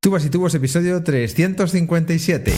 Tubas y Tubos, episodio 357.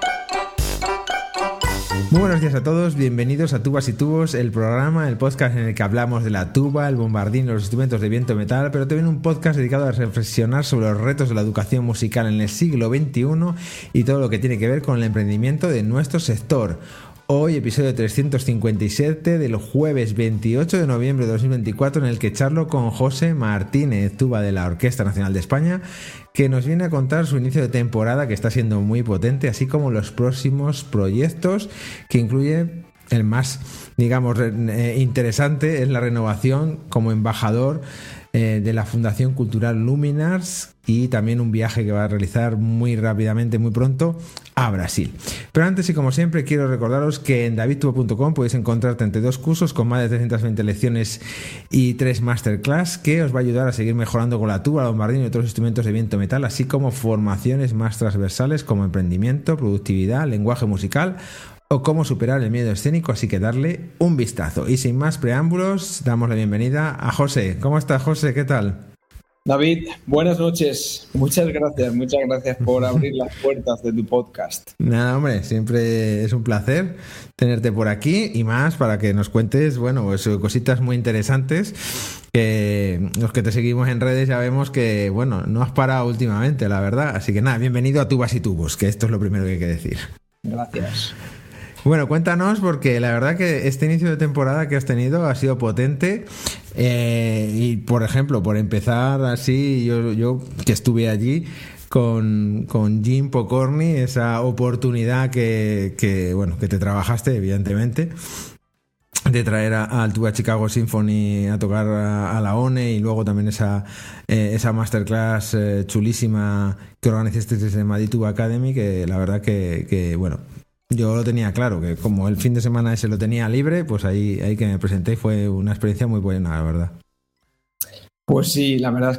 Muy buenos días a todos, bienvenidos a Tubas y Tubos, el programa, el podcast en el que hablamos de la tuba, el bombardín, los instrumentos de viento y metal, pero también un podcast dedicado a reflexionar sobre los retos de la educación musical en el siglo XXI y todo lo que tiene que ver con el emprendimiento de nuestro sector. Hoy, episodio 357 del jueves 28 de noviembre de 2024, en el que charlo con José Martínez, tuba de la Orquesta Nacional de España, que nos viene a contar su inicio de temporada, que está siendo muy potente, así como los próximos proyectos, que incluye el más, digamos, interesante, es la renovación como embajador de la Fundación Cultural Luminars, y también un viaje que va a realizar muy rápidamente, muy pronto, a Brasil. Pero antes, y como siempre, quiero recordaros que en davidtuba.com podéis encontrar 32 cursos con más de 320 lecciones y 3 masterclass que os va a ayudar a seguir mejorando con la tuba, el bombardín y otros instrumentos de viento metal, así como formaciones más transversales como emprendimiento, productividad, lenguaje musical o cómo superar el miedo escénico, así que darle un vistazo. Y sin más preámbulos, damos la bienvenida a José. ¿Cómo estás, José? ¿Qué tal? David, buenas noches. Muchas gracias por abrir las puertas de tu podcast. Nada, hombre, siempre es un placer tenerte por aquí y más para que nos cuentes, bueno, pues cositas muy interesantes que los que te seguimos en redes ya vemos que, bueno, no has parado últimamente, la verdad. Así que nada, bienvenido a Tubas y Tubos, que esto es lo primero que hay que decir. Gracias. Bueno, cuéntanos, porque la verdad que este inicio de temporada que has tenido ha sido potente. Y, por ejemplo, por empezar así, yo que estuve allí con Jim Pokorny, esa oportunidad que te trabajaste, evidentemente, de traer al Tuba Chicago Symphony a tocar a la ONE, y luego también esa masterclass chulísima que organizaste desde Madrid Tuba Academy, que la verdad que bueno, yo lo tenía claro, que como el fin de semana ese lo tenía libre, pues ahí que me presenté y fue una experiencia muy buena, la verdad. Pues sí, la verdad es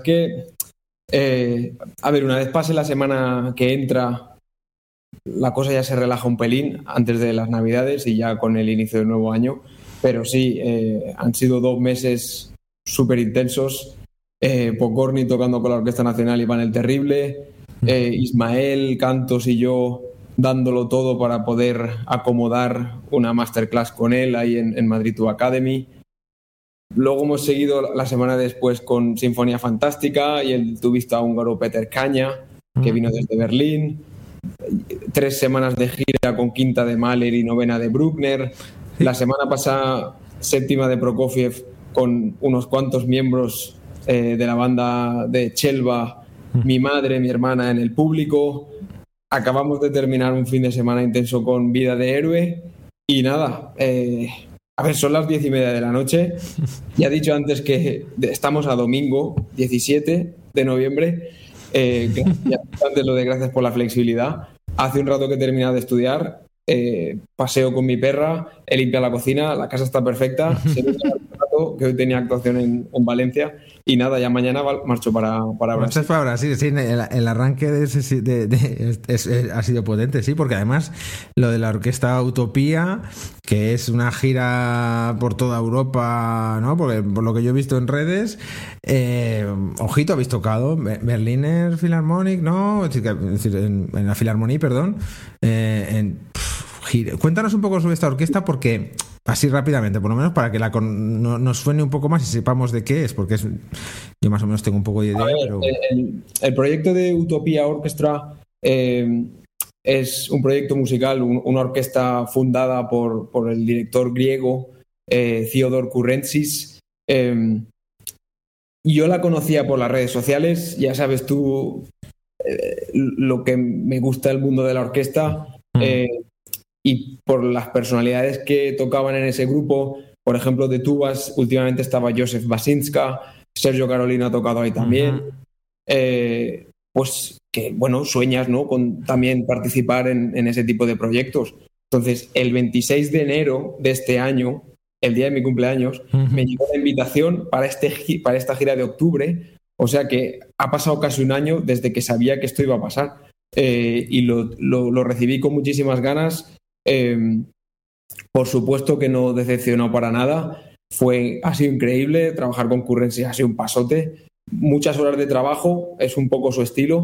que, una vez pase la semana que entra, la cosa ya se relaja un pelín antes de las Navidades y ya con el inicio del nuevo año, pero sí, han sido 2 meses súper intensos. Pokorny tocando con la Orquesta Nacional Iván el Terrible, Ismael Cantos y yo dándolo todo para poder acomodar una masterclass con él ahí en Madrid Tuba Academy. Luego hemos seguido la semana después con Sinfonía Fantástica y el tubista húngaro Peter Caña, que vino desde Berlín. 3 semanas de gira con quinta de Mahler y novena de Bruckner. La semana pasada, 7ª de Prokofiev con unos cuantos miembros de la banda de Chelva, mi madre, mi hermana en el público. Acabamos de terminar un fin de semana intenso con Vida de Héroe y nada, son las 10:30 de la noche. Ya he dicho antes que estamos a domingo 17 de noviembre. Antes lo de gracias por la flexibilidad. Hace un rato que he terminado de estudiar, paseo con mi perra, he limpiado la cocina, la casa está perfecta. Se me ha rato que hoy tenía actuación en Valencia. Y nada, ya mañana marcho para Brasil. Para Brasil, sí, el arranque ha sido potente, sí, porque además lo de la Orquesta Utopía, que es una gira por toda Europa, ¿no? Porque por lo que yo he visto en redes, ojito, habéis tocado Berliner Philharmonic, ¿no? Es decir, en la Philharmonie, perdón. Cuéntanos un poco sobre esta orquesta, porque así rápidamente, por lo menos para que nos suene un poco más y sepamos de qué es, porque yo más o menos tengo un poco de idea. Pero el proyecto de Utopía Orchestra es un proyecto musical, una orquesta fundada por el director griego Theodor Kourentsis. Yo la conocía por las redes sociales, ya sabes tú lo que me gusta del mundo de la orquesta. Y por las personalidades que tocaban en ese grupo, por ejemplo, de tubas, últimamente estaba Joseph Basinska, Sergio Carolina ha tocado ahí también. Pues que, bueno, sueñas, ¿no?, con también participar en ese tipo de proyectos. Entonces, el 26 de enero de este año, el día de mi cumpleaños, me llegó la invitación para esta gira de octubre. O sea que ha pasado casi un año desde que sabía que esto iba a pasar. Y lo recibí con muchísimas ganas. Por supuesto que no decepcionó para nada. Ha sido increíble trabajar con Kourentsis, ha sido un pasote. Muchas horas de trabajo, es un poco su estilo,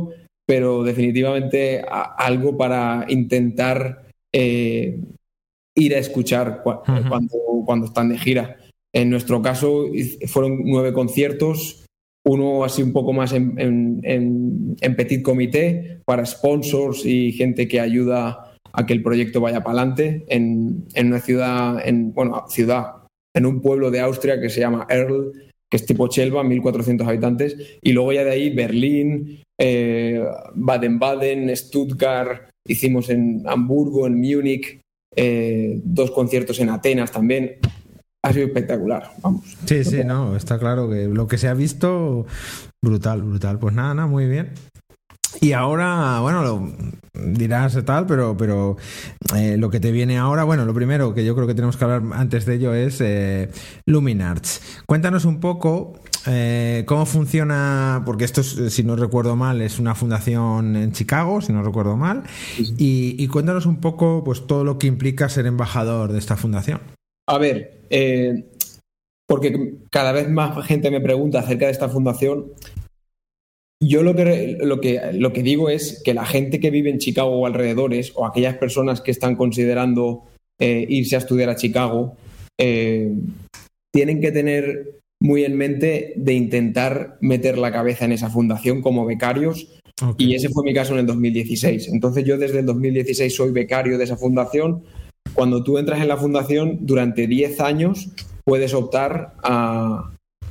pero definitivamente algo para intentar ir a escuchar cuando están de gira. En nuestro caso fueron 9 conciertos, uno así un poco más en petit comité para sponsors y gente que ayuda a que el proyecto vaya para adelante en una ciudad, en un pueblo de Austria que se llama Erl, que es tipo Chelva, 1.400 habitantes, y luego ya de ahí Berlín, Baden-Baden, Stuttgart, hicimos en Hamburgo, en Múnich, 2 conciertos en Atenas también. Ha sido espectacular, vamos. Sí, no, está claro que lo que se ha visto, brutal. Pues nada, muy bien. Y ahora, bueno, dirás tal, pero lo que te viene ahora, bueno, lo primero que yo creo que tenemos que hablar antes de ello es Luminarts. Cuéntanos un poco cómo funciona, porque esto, si no recuerdo mal, es una fundación en Chicago, si no recuerdo mal, sí. Y cuéntanos un poco pues todo lo que implica ser embajador de esta fundación. A ver, porque cada vez más gente me pregunta acerca de esta fundación. Yo lo que digo es que la gente que vive en Chicago o alrededores, o aquellas personas que están considerando irse a estudiar a Chicago, tienen que tener muy en mente de intentar meter la cabeza en esa fundación como becarios. Okay. Y ese fue mi caso en el 2016. Entonces yo desde el 2016 soy becario de esa fundación. Cuando tú entras en la fundación, durante 10 años puedes optar a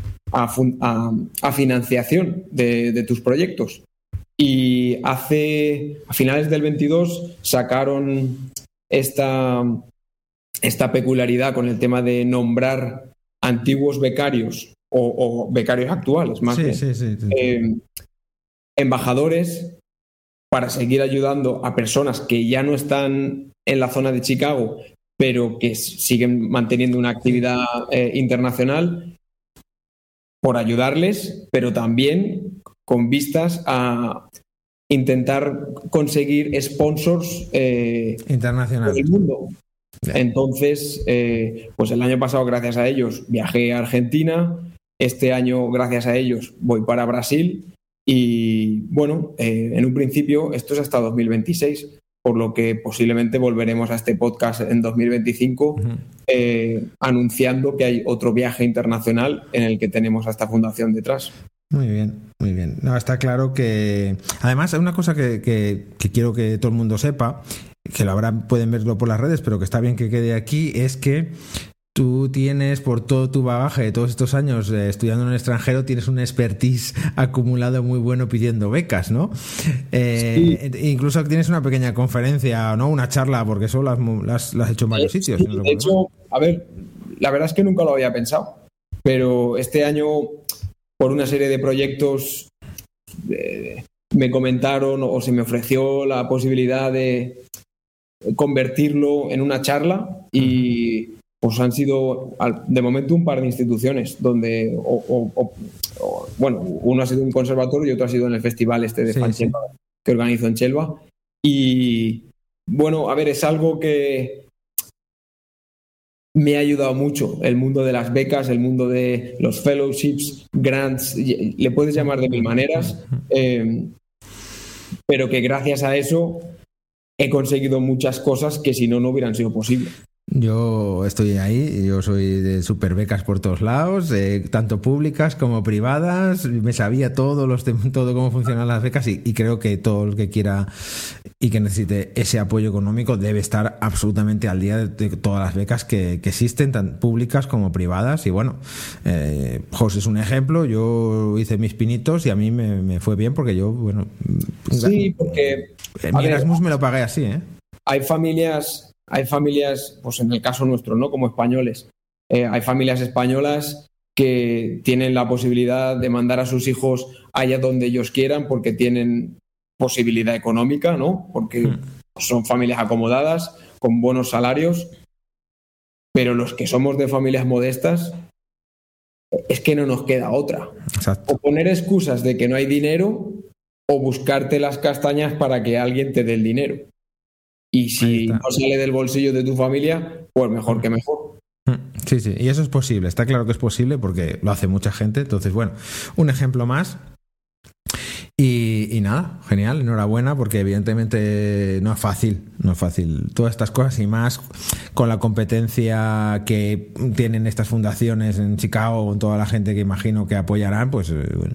financiación de tus proyectos. Y a finales del 22 sacaron esta peculiaridad con el tema de nombrar antiguos becarios o becarios actuales, más bien, embajadores, para seguir ayudando a personas que ya no están en la zona de Chicago, pero que siguen manteniendo una actividad internacional, por ayudarles, pero también con vistas a intentar conseguir sponsors internacionales del mundo. Yeah. Entonces, pues el año pasado, gracias a ellos, viajé a Argentina. Este año, gracias a ellos, voy para Brasil. Y bueno, en un principio esto es hasta 2026, por lo que posiblemente volveremos a este podcast en 2025 anunciando que hay otro viaje internacional en el que tenemos a esta fundación detrás. Muy bien. No, está claro que... Además, hay una cosa que quiero que todo el mundo sepa, que pueden verlo por las redes, pero que está bien que quede aquí, es que tú tienes, por todo tu bagaje de todos estos años estudiando en el extranjero, tienes un expertise acumulado muy bueno pidiendo becas, ¿no? Sí. Incluso tienes una pequeña conferencia, ¿no? Una charla, porque eso lo has hecho en varios sitios. Sí, de hecho, a ver, la verdad es que nunca lo había pensado, pero este año, por una serie de proyectos, me comentaron o se me ofreció la posibilidad de convertirlo en una charla y... pues han sido, de momento, un par de instituciones donde, bueno, uno ha sido un conservatorio y otro ha sido en el festival de Fanchelva, que organizo en Chelva. Y, bueno, a ver, es algo que me ha ayudado mucho, el mundo de las becas, el mundo de los fellowships, grants, le puedes llamar de mil maneras, pero que gracias a eso he conseguido muchas cosas que si no, no hubieran sido posibles. Yo estoy ahí, yo soy de super becas por todos lados, tanto públicas como privadas, me sabía todo cómo funcionan las becas y creo que todo el que quiera y que necesite ese apoyo económico debe estar absolutamente al día de todas las becas que existen, tan públicas como privadas. Y bueno, José es un ejemplo, yo hice mis pinitos y a mí me fue bien porque yo, bueno... Sí, porque... mi Erasmus me lo pagué así, ¿eh? Hay familias, pues en el caso nuestro, ¿no? Como españoles, hay familias españolas que tienen la posibilidad de mandar a sus hijos allá donde ellos quieran porque tienen posibilidad económica, ¿no? Porque son familias acomodadas, con buenos salarios, pero los que somos de familias modestas es que no nos queda otra. Exacto. O poner excusas de que no hay dinero o buscarte las castañas para que alguien te dé el dinero. Y si no sale del bolsillo de tu familia, pues mejor que mejor. Sí, y eso es posible, está claro que es posible porque lo hace mucha gente. Entonces, bueno, un ejemplo más. Y Y nada, genial, enhorabuena, porque evidentemente no es fácil todas estas cosas, y más con la competencia que tienen estas fundaciones en Chicago, con toda la gente que imagino que apoyarán, pues bueno.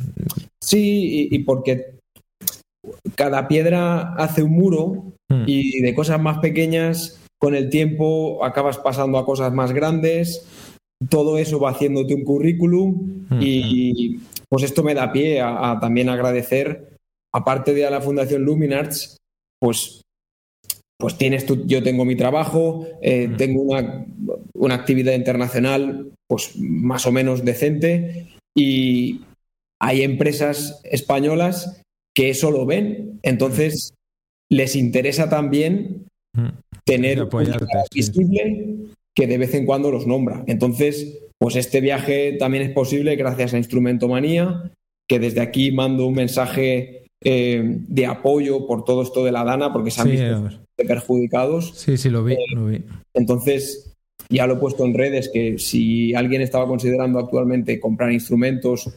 Sí, y porque cada piedra hace un muro, y de cosas más pequeñas con el tiempo acabas pasando a cosas más grandes. Todo eso va haciéndote un currículum, y pues esto me da pie a también agradecer, aparte de a la Fundación Luminarts, pues tienes yo tengo mi trabajo, tengo una actividad internacional pues más o menos decente, y hay empresas españolas que eso lo ven, entonces les interesa también tener una cara visible que de vez en cuando los nombra. Entonces, pues este viaje también es posible gracias a Instrumentomanía, que desde aquí mando un mensaje de apoyo por todo esto de la Dana, porque se han visto perjudicados. Sí, lo vi. Entonces, ya lo he puesto en redes, que si alguien estaba considerando actualmente comprar instrumentos,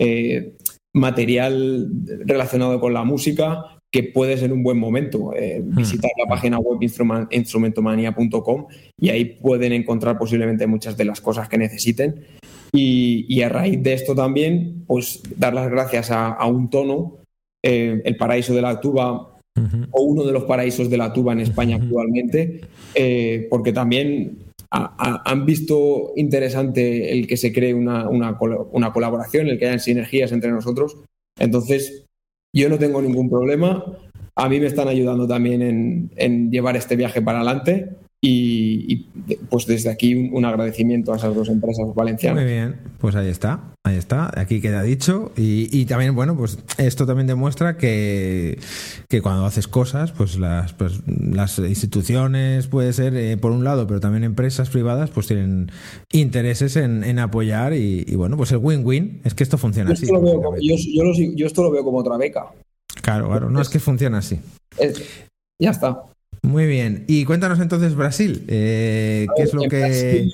material relacionado con la música, que puede ser un buen momento visitar la página web instrumentomania.com, y ahí pueden encontrar posiblemente muchas de las cosas que necesiten. Y a raíz de esto también, pues dar las gracias a Un Tono, el paraíso de la tuba, o uno de los paraísos de la tuba en España actualmente, porque también han visto interesante el que se cree una colaboración, el que hayan sinergias entre nosotros. Entonces, yo no tengo ningún problema. A mí me están ayudando también en llevar este viaje para adelante, y pues desde aquí un agradecimiento a esas dos empresas valencianas. Muy bien, pues ahí está, aquí queda dicho. Y también, bueno, pues esto también demuestra que cuando haces cosas, pues las instituciones, puede ser por un lado, pero también empresas privadas, pues tienen intereses en apoyar, y bueno, pues el win-win, es que esto funciona así. Yo esto lo veo como otra beca. Claro, no es que funciona así. Ya está. Muy bien. Y cuéntanos entonces Brasil. ¿Qué es lo que...?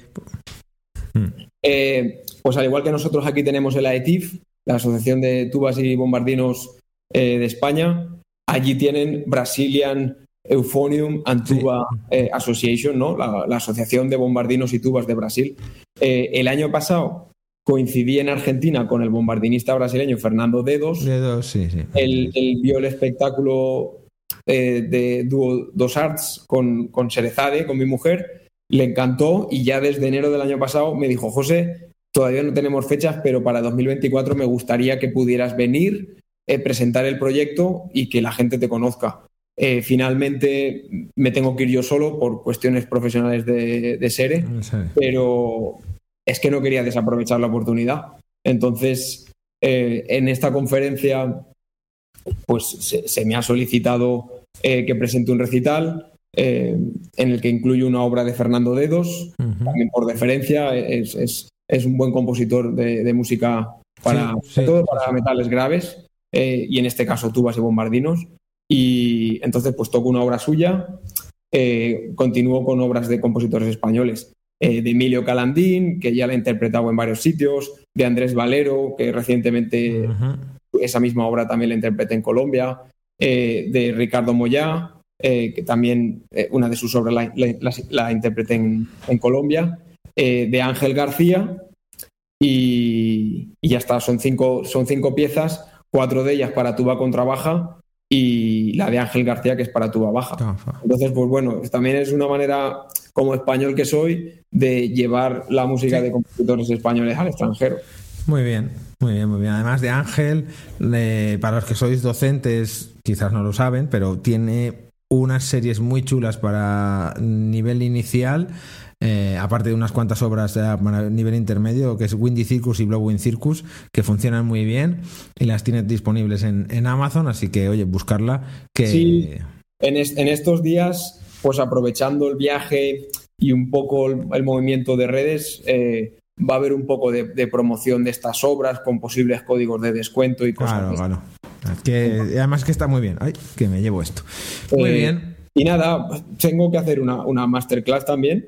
Pues al igual que nosotros aquí tenemos el AETIF, la Asociación de Tubas y Bombardinos de España, allí tienen Brazilian Euphonium and Tuba Association, ¿no? La Asociación de Bombardinos y Tubas de Brasil. El año pasado coincidí en Argentina con el bombardinista brasileño Fernando Dedos. Sí. Él vio el espectáculo de Dúo Dos Arts con Serezade, con mi mujer, le encantó, y ya desde enero del año pasado me dijo: José, todavía no tenemos fechas, pero para 2024 me gustaría que pudieras venir, presentar el proyecto y que la gente te conozca. Finalmente me tengo que ir yo solo por cuestiones profesionales de SERE, pero es que no quería desaprovechar la oportunidad. Entonces, en esta conferencia pues se me ha solicitado que presente un recital en el que incluyo una obra de Fernando Dedos, también por deferencia. Es un buen compositor de música para metales graves, y en este caso tubas y bombardinos, y entonces pues toco una obra suya. Continúo con obras de compositores españoles, de Emilio Calandín, que ya la he interpretado en varios sitios, de Andrés Valero, que recientemente esa misma obra también la interpreté en Colombia, de Ricardo Moyá, que también una de sus obras la interpreté en Colombia, de Ángel García, y ya está. Son cinco piezas, 4 de ellas para tuba contrabaja y la de Ángel García, que es para tuba baja. Entonces, pues bueno, también es una manera, como español que soy, de llevar la música de compositores españoles al extranjero. Muy bien. Además de Ángel, para los que sois docentes, quizás no lo saben, pero tiene unas series muy chulas para nivel inicial, aparte de unas cuantas obras para nivel intermedio, que es Windy Circus y Blowing Circus, que funcionan muy bien y las tienes disponibles en Amazon, así que, oye, buscarla. Sí, en estos días, pues aprovechando el viaje y un poco el movimiento de redes, va a haber un poco de promoción de estas obras con posibles códigos de descuento y cosas. Claro. Además que está muy bien. Ay, que me llevo esto. Muy bien. Y nada, tengo que hacer una masterclass también,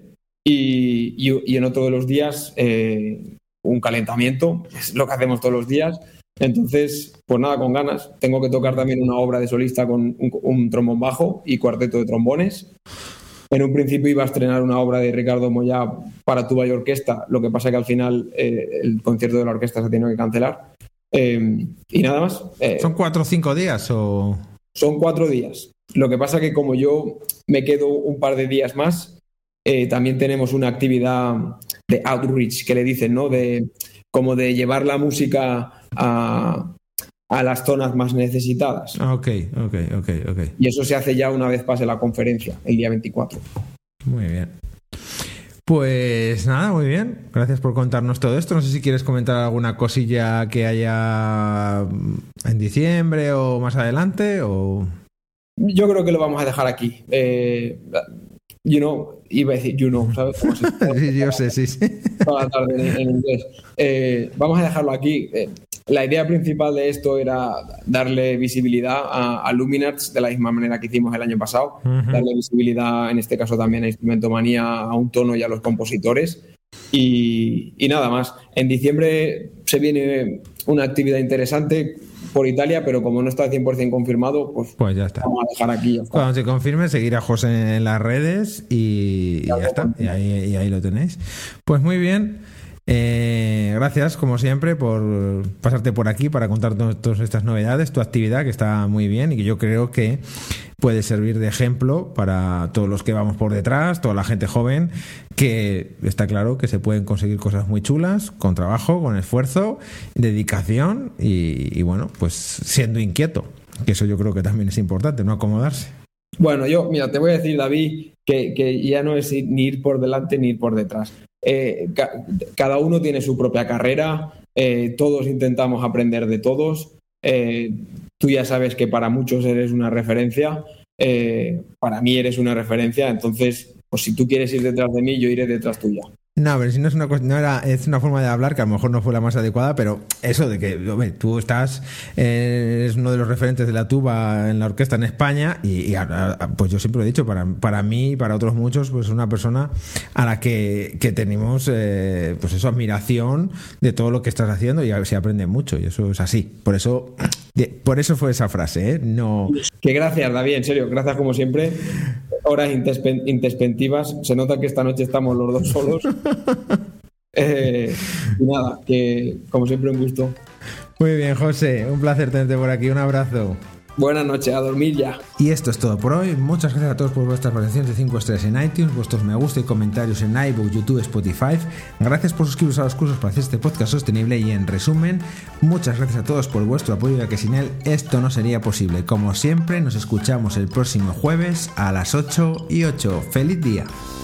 y en otro de los días un calentamiento, es lo que hacemos todos los días, Entonces, pues nada, con ganas. Tengo que tocar también una obra de solista con un trombón bajo y cuarteto de trombones. En un principio iba a estrenar una obra de Ricardo Moyá para tuba y orquesta, lo que pasa que al final el concierto de la orquesta se ha tenido que cancelar. Y nada más. ¿Son 4 o 5 días o...? Son 4 días. Lo que pasa que como yo me quedo un par de días más, también tenemos una actividad de outreach, que le dicen, ¿no? Como de llevar la música a las zonas más necesitadas. Ok. Y eso se hace ya una vez pase la conferencia, el día 24. Muy bien. Pues nada, muy bien. Gracias por contarnos todo esto. No sé si quieres comentar alguna cosilla que haya en diciembre o más adelante o... Yo creo que lo vamos a dejar aquí. Iba a decir ¿sabes? Como si sí, yo sé, sí. toda la tarde en inglés. Vamos a dejarlo aquí. La idea principal de esto era darle visibilidad a Luminarts de la misma manera que hicimos el año pasado. Uh-huh. Darle visibilidad, en este caso también a Instrumentomanía, a un tono y a los compositores. Y nada más. En diciembre se viene una actividad interesante por Italia, pero como no está 100% confirmado, pues ya está. Vamos a dejar aquí. Cuando se confirme, seguir a José en las redes y ya está. Y ahí lo tenéis. Pues muy bien. Gracias, como siempre, por pasarte por aquí para contarnos todas estas novedades, tu actividad que está muy bien y que yo creo que puede servir de ejemplo para todos los que vamos por detrás, toda la gente joven, que está claro que se pueden conseguir cosas muy chulas con trabajo, con esfuerzo, dedicación y bueno, pues siendo inquieto, que eso yo creo que también es importante, no acomodarse. Bueno, mira, te voy a decir, David, que ya no es ni ir por delante ni ir por detrás. Cada uno tiene su propia carrera, todos intentamos aprender de todos. Tú ya sabes que para muchos eres una referencia, para mí eres una referencia, entonces, pues si tú quieres ir detrás de mí, yo iré detrás tuya. No, pero si no es una cosa, es una forma de hablar que a lo mejor no fue la más adecuada, pero eso de que, hombre, tú eres uno de los referentes de la tuba en la orquesta en España y pues yo siempre lo he dicho, para mí y para otros muchos, pues es una persona a la que tenemos pues eso, admiración de todo lo que estás haciendo y se aprende mucho y eso es así. Por eso fue esa frase, No. Que gracias, David, en serio, gracias como siempre. Horas intempestivas. Se nota que esta noche estamos los dos solos. Y nada, que como siempre un gusto. Muy bien, José, un placer tenerte por aquí. Un abrazo. Buenas noches, a dormir ya. Y esto es todo por hoy. Muchas gracias a todos por vuestras valoraciones de 5 estrellas en iTunes, vuestros me gusta y comentarios en iVoox, YouTube, Spotify. Gracias por suscribiros a los cursos para hacer este podcast sostenible y en resumen, muchas gracias a todos por vuestro apoyo, ya que sin él esto no sería posible. Como siempre, nos escuchamos el próximo jueves a las 8:08. ¡Feliz día!